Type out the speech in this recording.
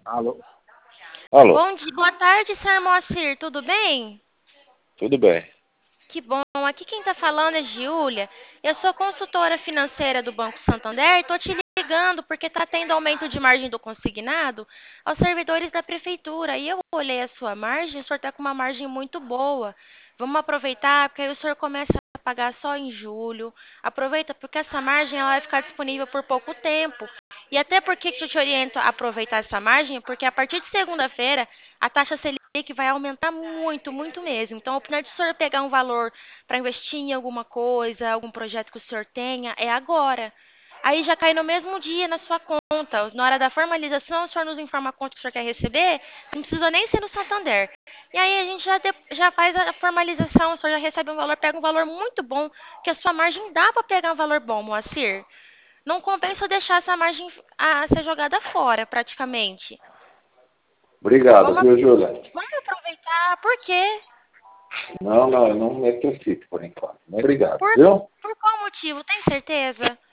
Alô? Alô, Bom dia, boa tarde, senhor Moacir, tudo bem? tudo bem? Que bom. Aqui quem está falando é Giulia. Eu sou consultora financeira do Banco Santander e estou te ligando porque está tendo aumento de margem do consignado aos servidores da prefeitura. E eu olhei a sua margem e o senhor está com uma margem muito boa. Vamos aproveitar, porque aí o senhor começa a pagar só em julho. Aproveita, porque essa margem ela vai ficar disponível por pouco tempo. E até porque que eu te oriento a aproveitar essa margem, porque a partir de segunda-feira a taxa Selic vai aumentar muito, muito mesmo. Então, a oportunidade de o senhor pegar um valor para investir em alguma coisa, algum projeto que o senhor tenha, é agora. Aí já cai no mesmo dia na sua conta. Na hora da formalização, o senhor nos informa a conta que o senhor quer receber, não precisa nem ser no Santander. E aí a gente já faz a formalização, o senhor já recebe um valor, pega um valor muito bom, que a sua margem dá para pegar um valor bom, Moacir. Não compensa deixar essa margem ser jogada fora, praticamente. Obrigado, Vamos, viu, Júlia? vamos aproveitar. Por quê? Não, eu não necessito por enquanto. Obrigado, Por, viu? por qual motivo? Tem certeza?